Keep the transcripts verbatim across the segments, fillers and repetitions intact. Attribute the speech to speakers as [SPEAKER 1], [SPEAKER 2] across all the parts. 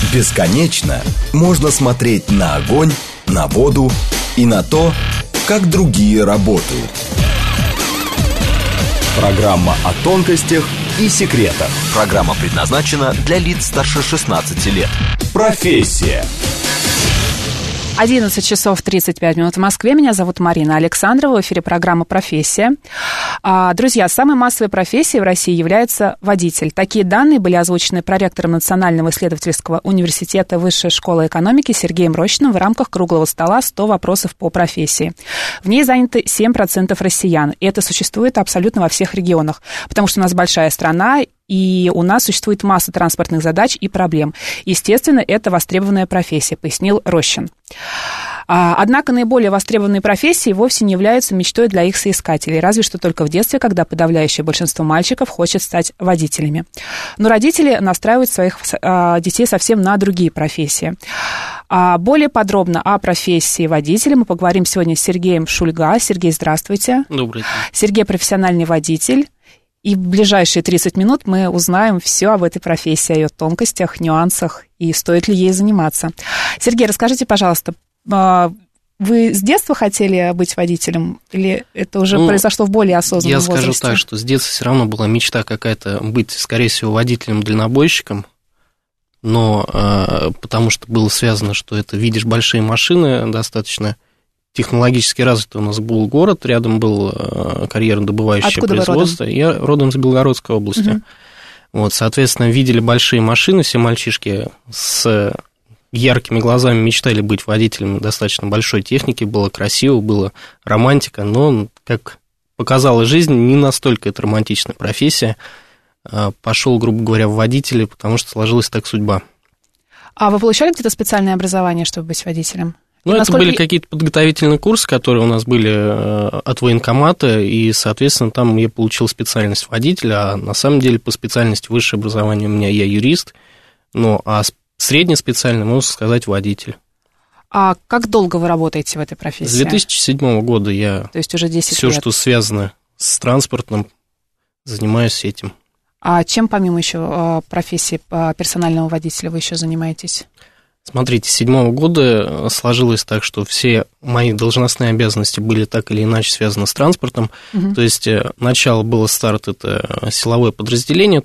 [SPEAKER 1] Бесконечно можно смотреть на огонь, на воду и на то, как другие работают. Программа о тонкостях и секретах.
[SPEAKER 2] Программа предназначена для лиц старше шестнадцати лет.
[SPEAKER 1] Профессия.
[SPEAKER 3] одиннадцать часов тридцать пять минут в Москве. Меня зовут Марина Александрова. В эфире программа «Профессия». Друзья, самой массовой профессией в России является водитель. Такие данные были озвучены проректором Национального исследовательского университета Высшей школы экономики Сергеем Рощиным в рамках круглого стола «сто вопросов по профессии». В ней заняты семь процентов россиян. И это существует абсолютно во всех регионах, потому что у нас большая страна, и у нас существует масса транспортных задач и проблем. Естественно, это востребованная профессия, пояснил Рощин. Однако наиболее востребованные профессии вовсе не являются мечтой для их соискателей, разве что только в детстве, когда подавляющее большинство мальчиков хочет стать водителями. Но родители настраивают своих детей совсем на другие профессии. Более подробно о профессии водителя мы поговорим сегодня с Сергеем Шульга. Сергей, здравствуйте.
[SPEAKER 4] Добрый день.
[SPEAKER 3] Сергей – профессиональный водитель. И в ближайшие тридцать минут мы узнаем все об этой профессии, о ее тонкостях, нюансах и стоит ли ей заниматься. Сергей, расскажите, пожалуйста, вы с детства хотели быть водителем или это уже ну, произошло в более осознанном возрасте?
[SPEAKER 4] Я скажу так, что с детства все равно была мечта какая-то быть, скорее всего, водителем-дальнобойщиком, но потому что было связано, что это видишь большие машины достаточно технологически развитый у нас был город, рядом был карьерно-добывающее
[SPEAKER 3] Откуда
[SPEAKER 4] производство.
[SPEAKER 3] Вы
[SPEAKER 4] родом? Я родом из Белгородской области. Угу. Вот, соответственно, видели большие машины, все мальчишки с яркими глазами мечтали быть водителем достаточно большой техники, было красиво, было романтика, но, как показала жизнь, не настолько это романтичная профессия. Пошел, грубо говоря, в водители, потому что сложилась так судьба.
[SPEAKER 3] А вы получали где-то специальное образование, чтобы быть водителем?
[SPEAKER 4] Ну, это Насколько... были какие-то подготовительные курсы, которые у нас были от военкомата, и, соответственно, там я получил специальность водителя, а на самом деле по специальности высшее образование у меня я юрист, ну, а среднеспециально, можно сказать, водитель.
[SPEAKER 3] А как долго вы работаете в этой профессии?
[SPEAKER 4] С две тысячи седьмого года я...
[SPEAKER 3] То есть уже десять
[SPEAKER 4] всё,
[SPEAKER 3] лет.
[SPEAKER 4] Что связано с транспортом, занимаюсь этим.
[SPEAKER 3] А чем помимо еще профессии персонального водителя вы еще занимаетесь?
[SPEAKER 4] Смотрите, с седьмого года сложилось так, что все мои должностные обязанности были так или иначе связаны с транспортом. Угу. То есть начало было старт, это силовое подразделение,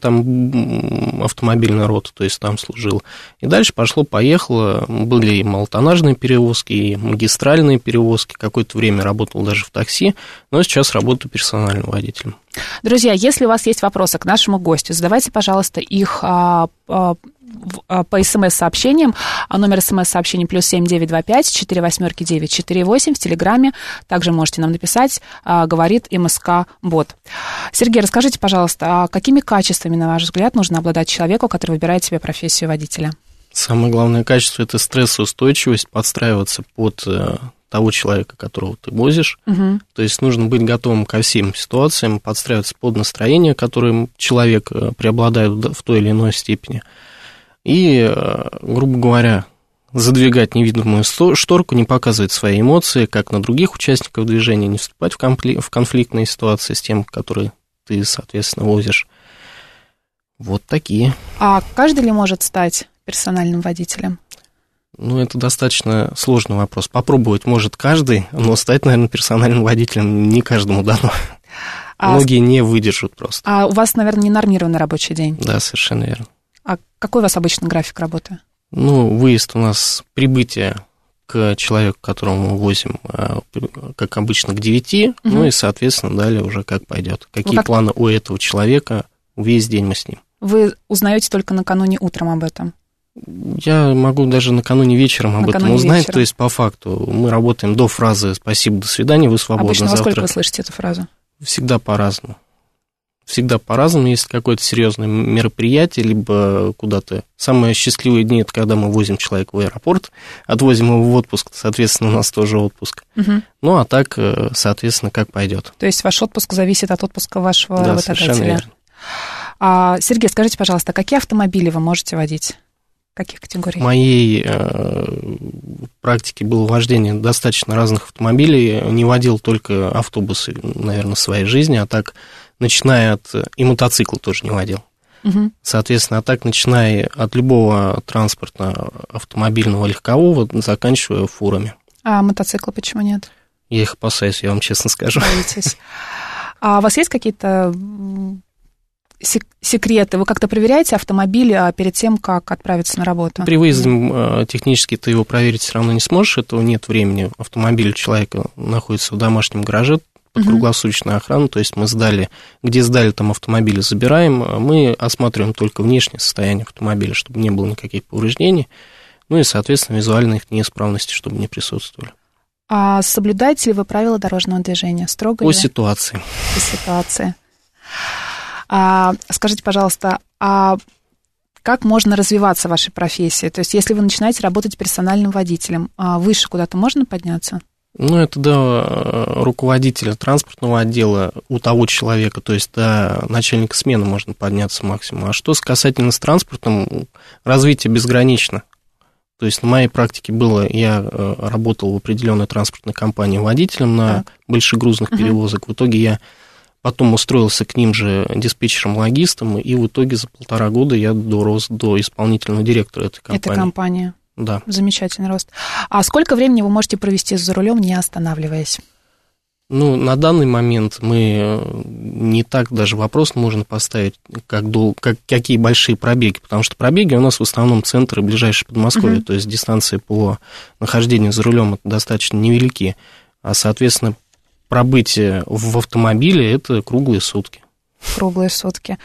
[SPEAKER 4] там автомобильная рота, то есть там служил. И дальше пошло-поехало, были и малотоннажные перевозки, и магистральные перевозки. Какое-то время работал даже в такси, но сейчас работаю персональным водителем.
[SPEAKER 3] Друзья, если у вас есть вопросы к нашему гостю, задавайте, пожалуйста, их а, а, по смс-сообщениям. Номер смс-сообщений плюс семь девять два пять четыре восьмерки девять четыре восемь. В Телеграме также можете нам написать, говорит МСК-бот. Сергей, расскажите, пожалуйста, а какими качествами, на ваш взгляд, нужно обладать человеку, который выбирает себе профессию водителя?
[SPEAKER 4] Самое главное качество – это стрессоустойчивость, подстраиваться под того человека, которого ты возишь. Угу. То есть нужно быть готовым ко всем ситуациям, подстраиваться под настроение, которым человек преобладает в той или иной степени. И, грубо говоря, задвигать невидимую шторку, не показывать свои эмоции, как на других участников движения, не вступать в, конфли- в конфликтные ситуации с тем, которые ты, соответственно, возишь. Вот такие.
[SPEAKER 3] А каждый ли может стать персональным водителем?
[SPEAKER 4] Ну, это достаточно сложный вопрос. Попробовать может каждый, но стать, наверное, персональным водителем не каждому дано. А Многие не выдержат просто.
[SPEAKER 3] А у вас, наверное, не нормированный рабочий день?
[SPEAKER 4] Да, совершенно верно.
[SPEAKER 3] А какой у вас обычно график работы?
[SPEAKER 4] Ну, выезд у нас, прибытие к человеку, которого мы возим, как обычно, к девяти, угу. Ну и, соответственно, далее уже как пойдет. Какие как... планы у этого человека, весь день мы с ним.
[SPEAKER 3] Вы узнаете только накануне утром об этом?
[SPEAKER 4] Я могу даже накануне вечером об накануне этом узнать,
[SPEAKER 3] вечером.
[SPEAKER 4] То есть по факту мы работаем до фразы «спасибо, до свидания, вы свободны
[SPEAKER 3] Обычно
[SPEAKER 4] завтра».
[SPEAKER 3] во сколько вы слышите эту фразу?
[SPEAKER 4] Всегда по-разному. Всегда по-разному, если какое-то серьезное мероприятие, либо куда-то. Самые счастливые дни – это когда мы возим человека в аэропорт, отвозим его в отпуск, соответственно, у нас тоже отпуск. Угу. Ну, а так, соответственно, как пойдет.
[SPEAKER 3] То есть ваш отпуск зависит от отпуска вашего
[SPEAKER 4] да,
[SPEAKER 3] работодателя?
[SPEAKER 4] Совершенно верно.
[SPEAKER 3] А, Сергей, скажите, пожалуйста, какие автомобили вы можете водить? Каких категорий?
[SPEAKER 4] В моей э, практике было вождение достаточно разных автомобилей. Не водил только автобусы, наверное, в своей жизни, а так, начиная от... И мотоцикл тоже не водил.
[SPEAKER 3] Угу.
[SPEAKER 4] Соответственно, а так, начиная от любого транспорта автомобильного, легкового, заканчивая фурами.
[SPEAKER 3] А мотоциклы почему нет?
[SPEAKER 4] Я их опасаюсь, я вам честно скажу.
[SPEAKER 3] Боитесь. А у вас есть какие-то секреты? Вы как-то проверяете автомобиль перед тем, как отправиться на работу?
[SPEAKER 4] При выезде технически ты его проверить все равно не сможешь, этого нет времени. Автомобиль у человека находится в домашнем гараже под круглосуточной охраной, то есть мы сдали, где сдали, там автомобили забираем, мы осматриваем только внешнее состояние автомобиля, чтобы не было никаких повреждений, ну и, соответственно, визуально их неисправности, чтобы не присутствовали.
[SPEAKER 3] А соблюдаете ли вы правила дорожного движения? Строго
[SPEAKER 4] По
[SPEAKER 3] ли?
[SPEAKER 4] ситуации.
[SPEAKER 3] По ситуации. А, скажите, пожалуйста, а как можно развиваться в вашей профессии? То есть, если вы начинаете работать персональным водителем, выше куда-то можно подняться?
[SPEAKER 4] Ну, это до руководителя транспортного отдела у того человека, то есть до начальника смены можно подняться максимум. А что касательно с транспортом, развитие безгранично. То есть на моей практике было, я работал в определенной транспортной компании водителем на так. большегрузных угу. перевозок. В итоге я потом устроился к ним же диспетчером-логистом, и в итоге за полтора года я дорос до исполнительного директора этой компании.
[SPEAKER 3] Это компания.
[SPEAKER 4] Да.
[SPEAKER 3] Замечательный рост. А сколько времени вы можете провести за рулем, не останавливаясь?
[SPEAKER 4] Ну, на данный момент мы не так даже вопрос можно поставить, как, дол, как какие большие пробеги, потому что пробеги у нас в основном центры ближайшие Подмосковья, uh-huh. то есть дистанции по нахождению за рулем достаточно невелики, а, соответственно, пробытие в автомобиле – это круглые сутки.
[SPEAKER 3] Круглые сутки.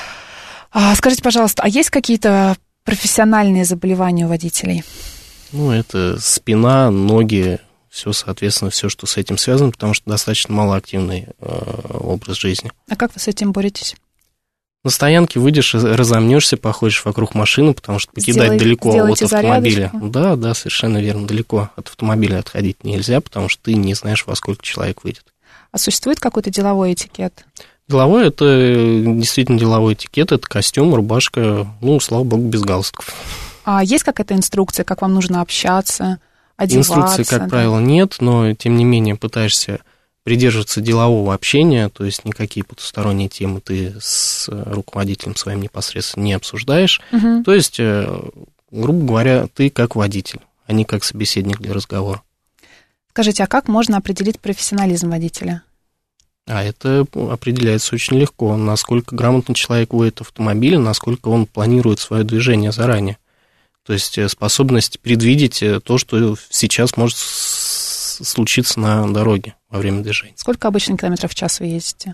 [SPEAKER 3] А, скажите, пожалуйста, а есть какие-то профессиональные заболевания у водителей?
[SPEAKER 4] Ну, это спина, ноги, все, соответственно, все, что с этим связано, потому что достаточно малоактивный э, образ жизни.
[SPEAKER 3] А как вы с этим боретесь?
[SPEAKER 4] На стоянке выйдешь, разомнешься, походишь вокруг машины, потому что покидать
[SPEAKER 3] Сделай,
[SPEAKER 4] далеко от автомобиля.
[SPEAKER 3] Зарядочку.
[SPEAKER 4] Да, да, совершенно верно, далеко от автомобиля отходить нельзя, потому что ты не знаешь, во сколько человек выйдет.
[SPEAKER 3] А существует какой-то деловой этикет?
[SPEAKER 4] Деловой – это действительно деловой этикет, это костюм, рубашка, ну, слава богу, без галстуков.
[SPEAKER 3] А есть какая-то инструкция, как вам нужно общаться, одеваться?
[SPEAKER 4] Инструкции, как да? правило, нет, но, тем не менее, пытаешься придерживаться делового общения, то есть никакие потусторонние темы ты с руководителем своим непосредственно не обсуждаешь. Угу. То есть, грубо говоря, ты как водитель, а не как собеседник для разговора.
[SPEAKER 3] Скажите, а как можно определить профессионализм водителя?
[SPEAKER 4] А это определяется очень легко, насколько грамотно человек водит автомобиль, насколько он планирует свое движение заранее. То есть способность предвидеть то, что сейчас может случиться на дороге во время движения.
[SPEAKER 3] Сколько обычно километров в час вы ездите?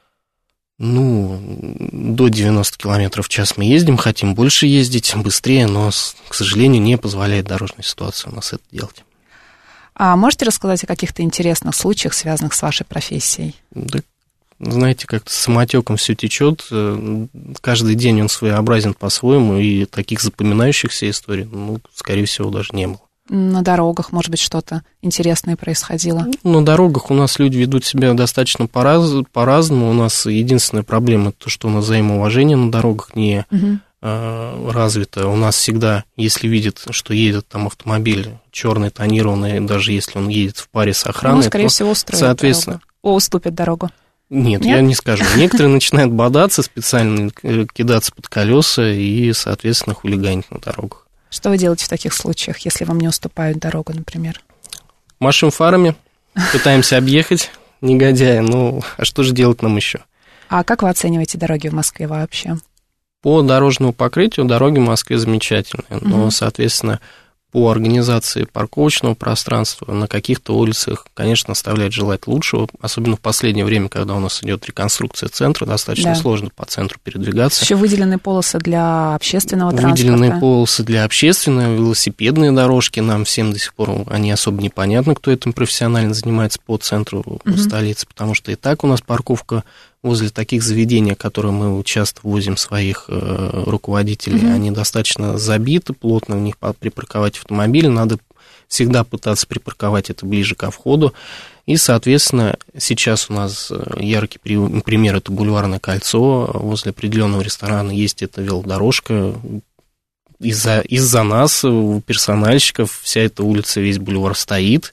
[SPEAKER 4] Ну, до девяносто километров в час мы ездим, хотим больше ездить, быстрее, но, к сожалению, не позволяет дорожная ситуация у нас это делать.
[SPEAKER 3] А можете рассказать о каких-то интересных случаях, связанных с вашей профессией?
[SPEAKER 4] Да, знаете, как-то самотеком все течет. Каждый день он своеобразен по-своему, и таких запоминающихся историй, ну, скорее всего, даже не было.
[SPEAKER 3] На дорогах, может быть, что-то интересное происходило?
[SPEAKER 4] На дорогах у нас люди ведут себя достаточно пораз- по-разному. У нас единственная проблема то, что у нас взаимоуважение на дорогах не угу. э, развито. У нас всегда, если видят, что едет там автомобиль черный, тонированный, даже если он едет в паре с охраной,
[SPEAKER 3] ну, скорее
[SPEAKER 4] то,
[SPEAKER 3] всего, устроят
[SPEAKER 4] соответственно,
[SPEAKER 3] дорогу. О, уступят дорогу.
[SPEAKER 4] Нет, Нет, я не скажу. Некоторые начинают бодаться, специально кидаться под колеса и, соответственно, хулиганить на дорогах.
[SPEAKER 3] Что вы делаете в таких случаях, если вам не уступают дорогу, например?
[SPEAKER 4] Машем фарами, пытаемся объехать негодяя. Ну, а что же делать нам еще?
[SPEAKER 3] А как вы оцениваете дороги в Москве вообще?
[SPEAKER 4] По дорожному покрытию дороги в Москве замечательные, но, соответственно, по организации парковочного пространства на каких-то улицах, конечно, оставляет желать лучшего, особенно в последнее время, когда у нас идет реконструкция центра, достаточно да. сложно по центру передвигаться.
[SPEAKER 3] Еще выделены полосы для общественного транспорта.
[SPEAKER 4] Выделены полосы для общественного, велосипедные дорожки, нам всем до сих пор они особо непонятно, кто этим профессионально занимается по центру угу. столицы, потому что и так у нас парковка возле таких заведений, которые мы часто возим своих э, руководителей, mm-hmm. они достаточно забиты, плотно в них припарковать автомобили, надо всегда пытаться припарковать это ближе ко входу, и, соответственно, сейчас у нас яркий пример, это Бульварное кольцо, возле определенного ресторана есть эта велодорожка, из-за, из-за нас, у персональщиков, вся эта улица, весь бульвар стоит,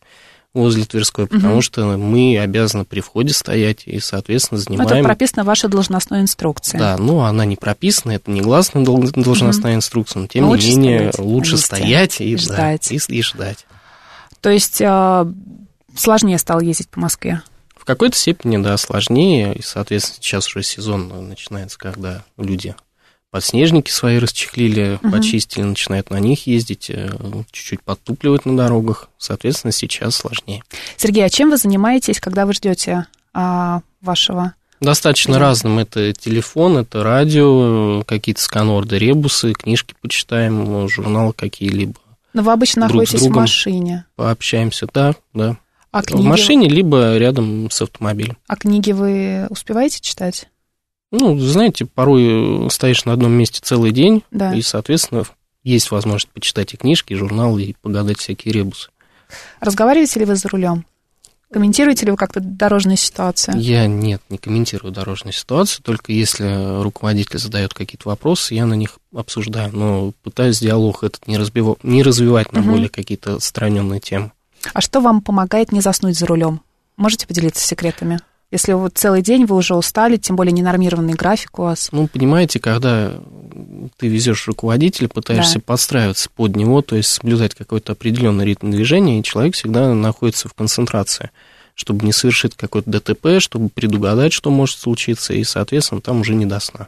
[SPEAKER 4] возле Тверской, потому угу. что мы обязаны при входе стоять и, соответственно, занимаем...
[SPEAKER 3] Это прописано в вашей должностной инструкции.
[SPEAKER 4] Да, ну, она не прописана, это не гласная должностная угу. инструкция, но, тем но не менее, стоять лучше стоять и, и ждать. Да, и, и ждать.
[SPEAKER 3] То есть сложнее стало ездить по Москве?
[SPEAKER 4] В какой-то степени, да, сложнее, и, соответственно, сейчас уже сезон начинается, когда люди подснежники свои расчехлили, угу. почистили, начинают на них ездить, чуть-чуть подтупливать на дорогах, соответственно, сейчас сложнее.
[SPEAKER 3] Сергей, а чем вы занимаетесь, когда вы ждете а, вашего?
[SPEAKER 4] Достаточно клиента? Разным. Это телефон, это радио, какие-то сканорды, ребусы, книжки почитаем, журналы какие-либо.
[SPEAKER 3] Но вы обычно
[SPEAKER 4] Друг
[SPEAKER 3] находитесь в машине?
[SPEAKER 4] Пообщаемся, да, да.
[SPEAKER 3] А книги...
[SPEAKER 4] В машине, либо рядом с автомобилем.
[SPEAKER 3] А книги вы успеваете читать?
[SPEAKER 4] Ну, знаете, порой стоишь на одном месте целый день,
[SPEAKER 3] да.
[SPEAKER 4] и, соответственно, есть возможность почитать и книжки, и журналы, и погадать всякие ребусы.
[SPEAKER 3] Разговариваете ли вы за рулем? Комментируете ли вы как-то дорожную ситуацию?
[SPEAKER 4] Я, нет, не комментирую дорожную ситуацию, только если руководитель задает какие-то вопросы, я на них обсуждаю, но пытаюсь диалог этот не, разбив... не развивать на угу. более какие-то отстраненные темы.
[SPEAKER 3] А что вам помогает не заснуть за рулем? Можете поделиться секретами? Если вот целый день вы уже устали, тем более ненормированный график у вас.
[SPEAKER 4] Ну, понимаете, когда ты везешь руководителя, пытаешься да. подстраиваться под него, то есть соблюдать какой-то определенный ритм движения, и человек всегда находится в концентрации, чтобы не совершить какой-то ДТП, чтобы предугадать, что может случиться, и, соответственно, там уже не до сна.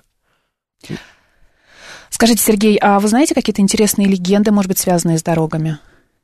[SPEAKER 3] Скажите, Сергей, а вы знаете какие-то интересные легенды, может быть, связанные с дорогами?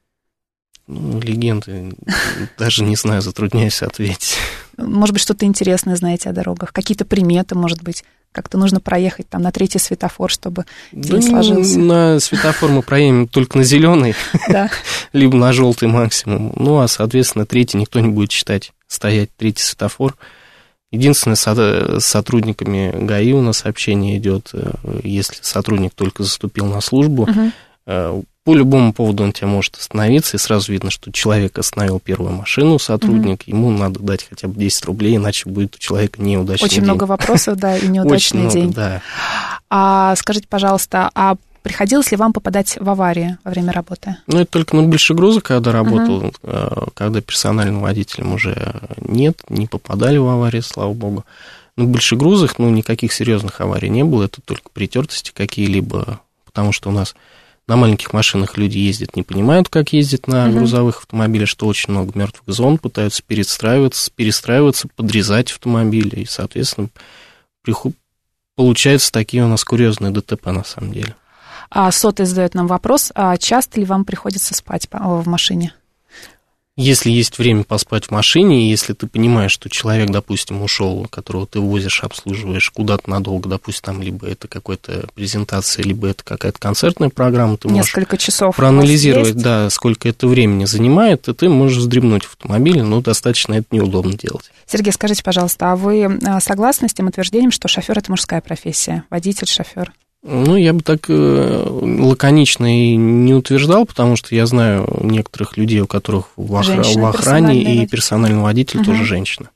[SPEAKER 4] Ну, легенды, даже не знаю, затрудняюсь ответить.
[SPEAKER 3] Может быть, что-то интересное знаете о дорогах? Какие-то приметы, может быть? Как-то нужно проехать там на третий светофор, чтобы день
[SPEAKER 4] да,
[SPEAKER 3] сложился?
[SPEAKER 4] На светофор мы проедем только на зеленый, либо на желтый максимум. Ну, а, соответственно, третий никто не будет считать, стоять третий светофор. Единственное, с сотрудниками ГАИ у нас общение идет, если сотрудник только заступил на службу, по любому поводу он тебя может остановиться, и сразу видно, что человек остановил первую машину, сотрудник, mm-hmm. ему надо дать хотя бы десять рублей, иначе будет у человека неудачный
[SPEAKER 3] Очень
[SPEAKER 4] день.
[SPEAKER 3] много вопросов, да, и неудачный
[SPEAKER 4] Очень
[SPEAKER 3] день.
[SPEAKER 4] много, да.
[SPEAKER 3] А скажите, пожалуйста, а приходилось ли вам попадать в аварии во время работы?
[SPEAKER 4] Ну, это только на большегрузах, когда работал, mm-hmm. когда персональным водителем уже нет, не попадали в аварии, слава богу. На большегрузах, ну, никаких серьезных аварий не было, это только притертости какие-либо, потому что у нас... На маленьких машинах люди ездят, не понимают, как ездить на uh-huh. грузовых автомобилях, что очень много мертвых зон, пытаются перестраиваться, перестраиваться, подрезать автомобили, и, соответственно, приход... получаются такие у нас курьезные ДТП на самом деле.
[SPEAKER 3] А Сотый задает нам вопрос, а часто ли вам приходится спать в машине?
[SPEAKER 4] Если есть время поспать в машине, если ты понимаешь, что человек, допустим, ушел, которого ты возишь, обслуживаешь куда-то надолго, допустим, там либо это какая-то презентация, либо это какая-то концертная программа, ты
[SPEAKER 3] Несколько
[SPEAKER 4] можешь
[SPEAKER 3] часов
[SPEAKER 4] проанализировать, да, сколько это времени занимает, и ты можешь вздремнуть в автомобиле, но достаточно это неудобно делать.
[SPEAKER 3] Сергей, скажите, пожалуйста, а вы согласны с тем утверждением, что шофер – это мужская профессия, водитель, шофер?
[SPEAKER 4] Ну, я бы так лаконично и не утверждал, потому что я знаю некоторых людей, у которых в, охра... в охране и персональный водитель угу. тоже женщина.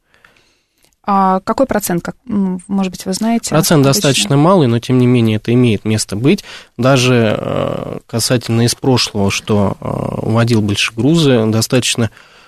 [SPEAKER 3] А какой процент, как, может быть, вы знаете?
[SPEAKER 4] Процент обычно? Достаточно малый, но, тем не менее, это имеет место быть. Даже касательно из прошлого, что водил большегрузы, достаточно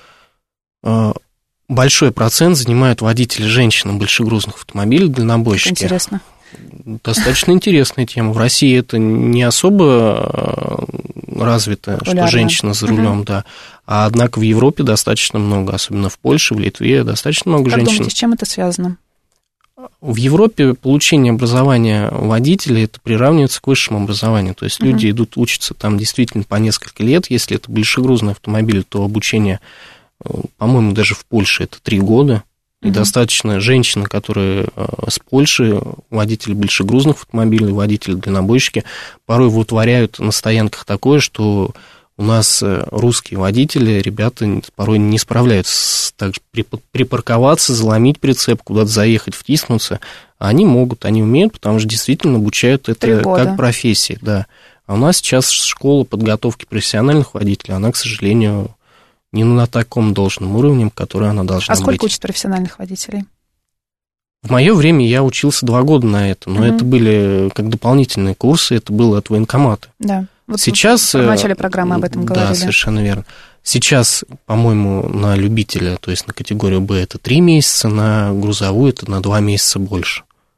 [SPEAKER 4] большой процент занимают водители женщин большегрузных автомобилей, дальнобойщики.
[SPEAKER 3] Интересно.
[SPEAKER 4] Достаточно интересная тема. В России это не особо развито, популярно. Что женщина за рулем, угу. да. А однако в Европе достаточно много, особенно в Польше, в Литве, достаточно много
[SPEAKER 3] как
[SPEAKER 4] женщин.
[SPEAKER 3] Как думаете, с чем это связано?
[SPEAKER 4] В Европе получение образования водителей это приравнивается к высшему образованию. То есть угу. люди идут учатся там действительно по несколько лет. Если это большегрузный автомобиль, то обучение, по-моему, даже в Польше это три года. И mm-hmm. достаточно женщины, которые с Польши, водители большегрузных автомобилей, водители дальнобойщики, порой вытворяют на стоянках такое, что у нас русские водители, ребята порой не справляются так, припарковаться, заломить прицеп, куда-то заехать, втиснуться. А они могут, они умеют, потому что действительно обучают это как профессии. Да. А у нас сейчас школа подготовки профессиональных водителей, она, к сожалению... не на таком должном уровне, который она должна быть.
[SPEAKER 3] А сколько быть. Учат профессиональных водителей?
[SPEAKER 4] В мое время я учился два года на это, но mm-hmm. это были как дополнительные курсы, это было от военкомата.
[SPEAKER 3] Да. Вот
[SPEAKER 4] сейчас...
[SPEAKER 3] В начале программы об этом говорили.
[SPEAKER 4] Да, совершенно верно. Сейчас, по-моему, на любителя, то есть на категорию Б, это три месяца, на грузовую это на два месяца больше.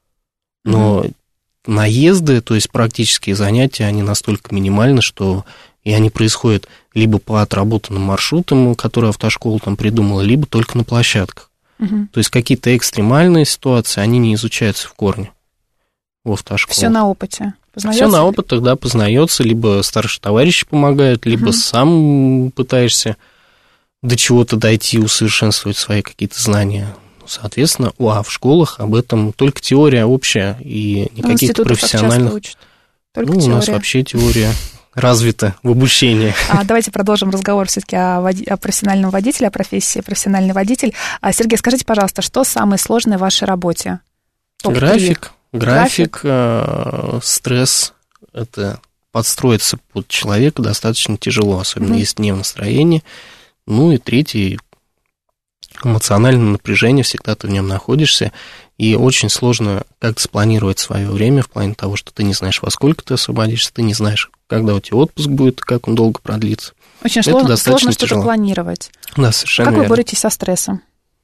[SPEAKER 4] Но mm-hmm. наезды, то есть практические занятия, они настолько минимальны, что и они происходят либо по отработанным маршрутам, которые автошкола там придумала, либо только на площадках. Mm-hmm. То есть какие-то экстремальные ситуации, они не изучаются в корне в автошколе.
[SPEAKER 3] Все на опыте.
[SPEAKER 4] Все на опытах, да, познается, либо старшие товарищи помогают, либо uh-huh. сам пытаешься до чего-то дойти, усовершенствовать свои какие-то знания. Соответственно, а в школах об этом только теория общая и никаких профессиональных. Только ну, теория. У нас вообще теория развита в обучении.
[SPEAKER 3] А, давайте продолжим разговор все-таки о, води... о профессиональном водителе, о профессии профессиональный водитель. А, Сергей, скажите, пожалуйста, что самое сложное в вашей работе?
[SPEAKER 4] График. График, э, стресс, это подстроиться под человека достаточно тяжело, особенно mm-hmm. если не в настроении. Ну и третий, эмоциональное напряжение, всегда ты в нем находишься, и очень сложно как-то спланировать свое время в плане того, что ты не знаешь, во сколько ты освободишься, ты не знаешь, когда у тебя отпуск будет, как он долго продлится.
[SPEAKER 3] Очень это сложно, сложно что-то тяжело. Планировать.
[SPEAKER 4] Да, совершенно
[SPEAKER 3] Как
[SPEAKER 4] верно.
[SPEAKER 3] Вы боретесь со стрессом?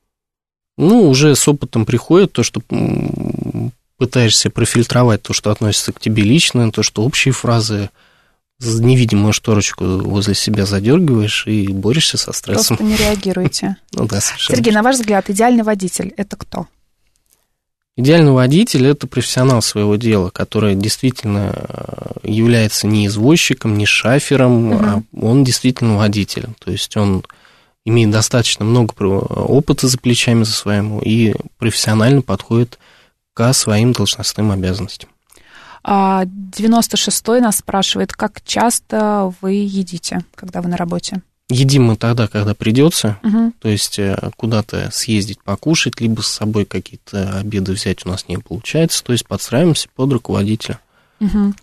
[SPEAKER 4] Ну, уже с опытом приходит то, что пытаешься профильтровать то, что относится к тебе лично, то, что общие фразы, невидимую шторочку возле себя задергиваешь и борешься со стрессом.
[SPEAKER 3] Просто не реагируете.
[SPEAKER 4] Ну да, совершенно.
[SPEAKER 3] Сергей, на ваш взгляд, идеальный водитель – это кто?
[SPEAKER 4] Идеальный водитель – это профессионал своего дела, который действительно является не извозчиком, не шафером, угу. а он действительно водитель. То есть он имеет достаточно много опыта за плечами за своим и профессионально подходит к своим должностным обязанностям.
[SPEAKER 3] девяносто шестой нас спрашивает, как часто вы едите, когда вы на работе?
[SPEAKER 4] Едим мы тогда, когда придется,
[SPEAKER 3] угу.
[SPEAKER 4] то есть куда-то съездить покушать, либо с собой какие-то обеды взять у нас не получается, то есть подстраиваемся под руководителя.
[SPEAKER 3] Угу.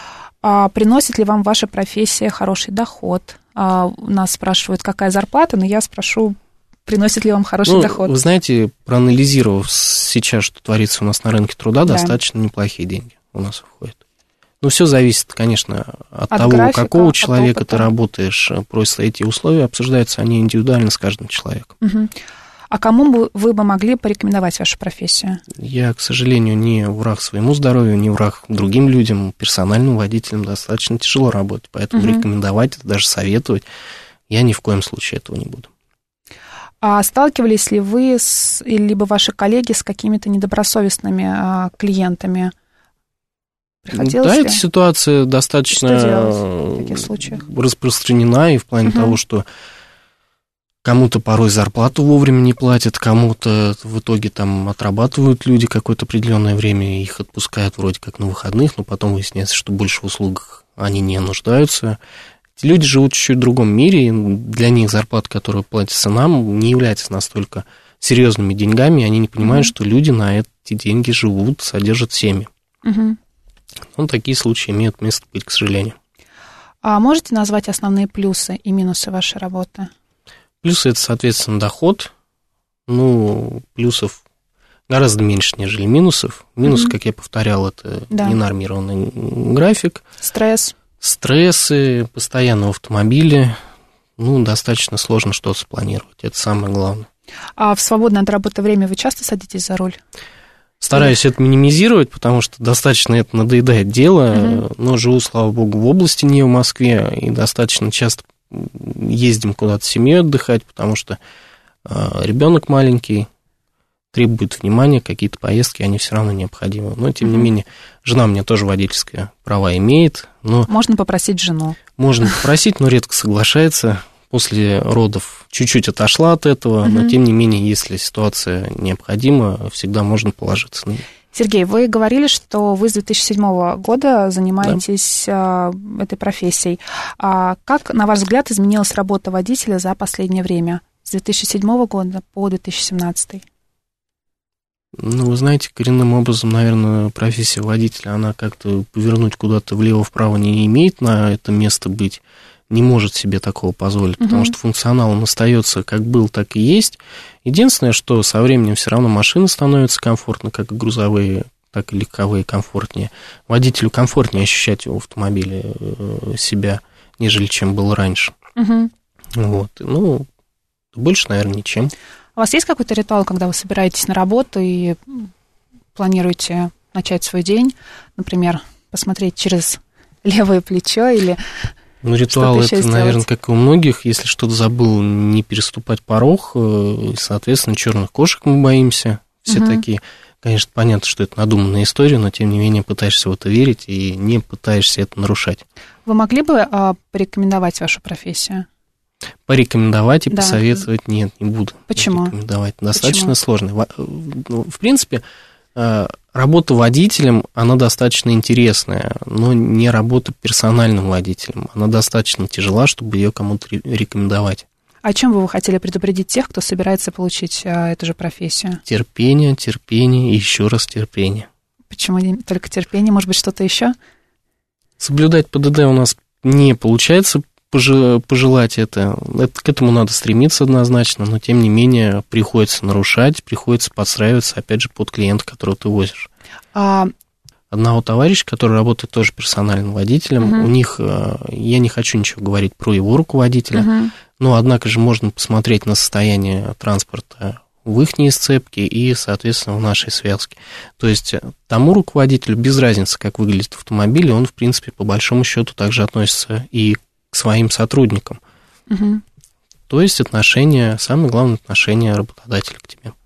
[SPEAKER 3] А приносит ли вам ваша профессия хороший доход? А, нас спрашивают, какая зарплата, но я спрошу, приносит ли вам хороший
[SPEAKER 4] ну,
[SPEAKER 3] доход?
[SPEAKER 4] Вы знаете, проанализировав сейчас, что творится у нас на рынке труда, да. достаточно неплохие деньги у нас выходят. Ну, все зависит, конечно, от, от того, графика, какого человека ты работаешь. Просто эти условия обсуждаются, они индивидуально с каждым человеком.
[SPEAKER 3] Угу. А кому бы вы бы могли порекомендовать вашу профессию?
[SPEAKER 4] Я, к сожалению, не враг своему здоровью, не враг другим людям. Персональным водителям достаточно тяжело работать, поэтому угу. рекомендовать, даже советовать я ни в коем случае этого не буду.
[SPEAKER 3] А сталкивались ли вы, с, либо ваши коллеги, с какими-то недобросовестными а, клиентами?
[SPEAKER 4] Приходилось да, ли? Эта ситуация достаточно распространена и в плане угу. того, что кому-то порой зарплату вовремя не платят, кому-то в итоге там отрабатывают люди какое-то определенное время, их отпускают вроде как на выходных, но потом выясняется, что больше в услугах они не нуждаются. Эти люди живут чуть-чуть в другом мире, и для них зарплата, которая платится нам, не является настолько серьезными деньгами, они не понимают, mm-hmm. что люди на эти деньги живут, содержат семьи. Mm-hmm. Ну, такие случаи имеют место быть, к сожалению.
[SPEAKER 3] А можете назвать основные плюсы и минусы вашей работы?
[SPEAKER 4] Плюсы – это, соответственно, доход. Ну, плюсов гораздо меньше, нежели минусов. Минусы, mm-hmm. как я повторял, это да. ненормированный график.
[SPEAKER 3] Стресс.
[SPEAKER 4] Стрессы, постоянно в автомобиле, ну, достаточно сложно что-то спланировать, это самое главное.
[SPEAKER 3] А в свободное от работы время вы часто садитесь за руль?
[SPEAKER 4] Стараюсь Или... это минимизировать, потому что достаточно это надоедает дело, угу. но живу, слава богу, в области, не в Москве, и достаточно часто ездим куда-то с семьей отдыхать, потому что ребенок маленький, требует внимания, какие-то поездки, они все равно необходимы. Но, тем mm-hmm. не менее, жена у меня тоже водительское право имеет. Но
[SPEAKER 3] можно попросить жену.
[SPEAKER 4] Можно попросить, но редко соглашается. После родов чуть-чуть отошла от этого, mm-hmm. но, тем не менее, если ситуация необходима, всегда можно положиться на нее.
[SPEAKER 3] Сергей, вы говорили, что вы с две тысячи седьмого года занимаетесь да. этой профессией. А как, на ваш взгляд, изменилась работа водителя за последнее время? С две тысячи седьмого года по две тысячи семнадцатый?
[SPEAKER 4] Ну, вы знаете, коренным образом, наверное, профессия водителя, она как-то повернуть куда-то влево-вправо не имеет на это место быть, не может себе такого позволить, угу. потому что функционал он остается как был, так и есть. Единственное, что со временем все равно машины становятся комфортны, как и грузовые так и легковые комфортнее. Водителю комфортнее ощущать в автомобиле себя, нежели чем было раньше. Угу. Вот. Ну, больше, наверное, ничем.
[SPEAKER 3] У вас есть какой-то ритуал, когда вы собираетесь на работу и планируете начать свой день, например, посмотреть через левое плечо или
[SPEAKER 4] ну, ритуал это, сделать? Наверное, как и у многих, если что-то забыл, не переступать порог, и, соответственно, черных кошек мы боимся, все угу. такие. Конечно, понятно, что это надуманная история, но, тем не менее, пытаешься в это верить и не пытаешься это нарушать.
[SPEAKER 3] Вы могли бы а, порекомендовать вашу профессию?
[SPEAKER 4] Порекомендовать и да. посоветовать нет, не буду.
[SPEAKER 3] Почему?
[SPEAKER 4] Рекомендовать. Достаточно Почему? сложно. В принципе, работа водителем, она достаточно интересная, но не работа персональным водителем. Она достаточно тяжела, чтобы ее кому-то рекомендовать.
[SPEAKER 3] О чем бы вы хотели предупредить тех, кто собирается получить а, эту же профессию?
[SPEAKER 4] Терпение, терпение и еще раз терпение.
[SPEAKER 3] Почему только терпение? Может быть, что-то еще?
[SPEAKER 4] Соблюдать ПДД у нас не получается пожелать это. это. К этому надо стремиться однозначно, но тем не менее приходится нарушать, приходится подстраиваться, опять же, под клиента, которого ты возишь. А... Одного товарища, который работает тоже персональным водителем, uh-huh. у них, я не хочу ничего говорить про его руководителя, uh-huh. но, однако же, можно посмотреть на состояние транспорта в их сцепке и, соответственно, в нашей связке. То есть тому руководителю без разницы, как выглядит автомобиль, он, в принципе, по большому счету также относится и к своим сотрудникам. Uh-huh. То есть отношение, самое главное, отношение работодателя к тебе.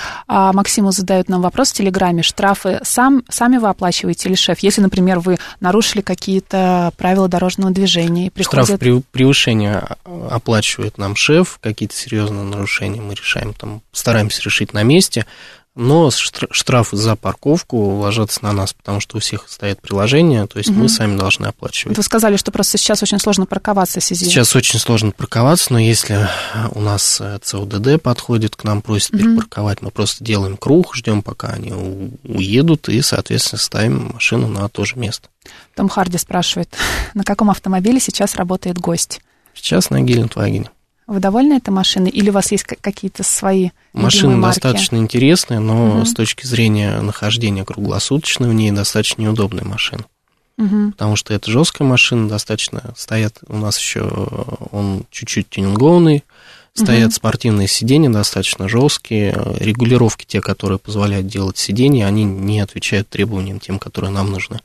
[SPEAKER 3] А Максиму задают нам вопрос в Телеграме. Штрафы сам, сами вы оплачиваете или шеф? Если, например, вы нарушили какие-то правила дорожного движения и приходят...
[SPEAKER 4] Штраф при превышения оплачивает нам шеф. Какие-то серьезные нарушения мы решаем, там, стараемся решить на месте. Но штрафы за парковку ложатся на нас, потому что у всех стоят приложения, то есть угу. мы сами должны оплачивать.
[SPEAKER 3] Вы сказали, что просто сейчас очень сложно парковаться в связи.
[SPEAKER 4] Сейчас очень сложно парковаться, но если у нас ЦОДД подходит к нам, просит угу. перепарковать, мы просто делаем круг, ждем, пока они уедут, и, соответственно, ставим машину на то же место.
[SPEAKER 3] Том Харди спрашивает, на каком автомобиле сейчас работает гость?
[SPEAKER 4] Сейчас на Гелендвагене.
[SPEAKER 3] Вы довольны этой машиной или у вас есть какие-то свои
[SPEAKER 4] Машина
[SPEAKER 3] марки?
[SPEAKER 4] Достаточно интересная, но угу. с точки зрения нахождения круглосуточно в ней достаточно неудобная машина. Угу. Потому что это жесткая машина, достаточно стоят, у нас еще он чуть-чуть тюнингованный, стоят угу. спортивные сиденья достаточно жесткие, регулировки те, которые позволяют делать сиденья, они не отвечают требованиям тем, которые нам нужны.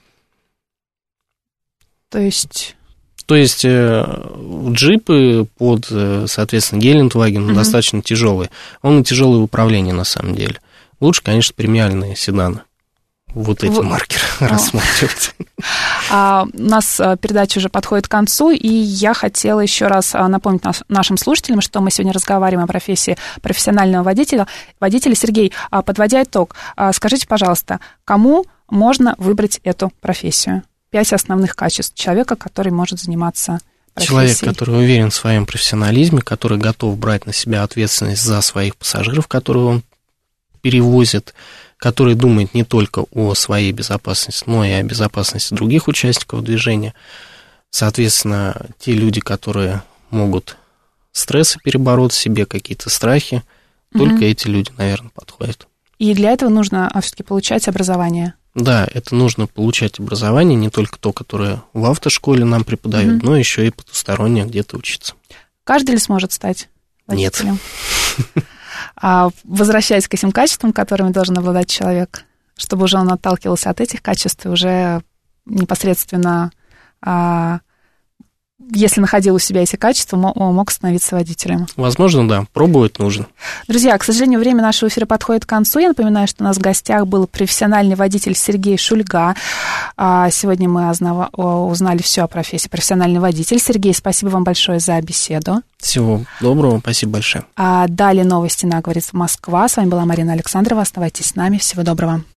[SPEAKER 3] То есть...
[SPEAKER 4] То есть джипы под, соответственно, Гелендваген uh-huh. достаточно тяжелые. Он и тяжелое в управлении, на самом деле. Лучше, конечно, премиальные седаны. Вот эти в... маркеры oh. рассматривать.
[SPEAKER 3] А, у нас передача уже подходит к концу, и я хотела еще раз напомнить наш, нашим слушателям, что мы сегодня разговариваем о профессии профессионального водителя. Водителя Сергей, подводя итог, скажите, пожалуйста, кому можно выбрать эту профессию? Пять основных качеств человека, который может заниматься профессией.
[SPEAKER 4] Человек, который уверен в своем профессионализме, который готов брать на себя ответственность за своих пассажиров, которые он перевозит, который думает не только о своей безопасности, но и о безопасности других участников движения. Соответственно, те люди, которые могут стрессы перебороть в себе, какие-то страхи, угу. только эти люди, наверное, подходят.
[SPEAKER 3] И для этого нужно все-таки получать образование.
[SPEAKER 4] Да, это нужно получать образование, не только то, которое в автошколе нам преподают, mm-hmm. но еще и потустороннее где-то учиться.
[SPEAKER 3] Каждый ли сможет стать водителем?
[SPEAKER 4] Нет.
[SPEAKER 3] А возвращаясь к этим качествам, которыми должен обладать человек, чтобы уже он отталкивался от этих качеств и уже непосредственно, если находил у себя эти качества, мог становиться водителем.
[SPEAKER 4] Возможно, да. Пробовать нужно.
[SPEAKER 3] Друзья, к сожалению, время нашего эфира подходит к концу. Я напоминаю, что у нас в гостях был профессиональный водитель Сергей Шульга. Сегодня мы узнали все о профессии профессиональный водитель. Сергей, спасибо вам большое за беседу.
[SPEAKER 4] Всего доброго, спасибо большое.
[SPEAKER 3] А далее новости на «Говорит Москва». С вами была Марина Александрова. Оставайтесь с нами. Всего доброго.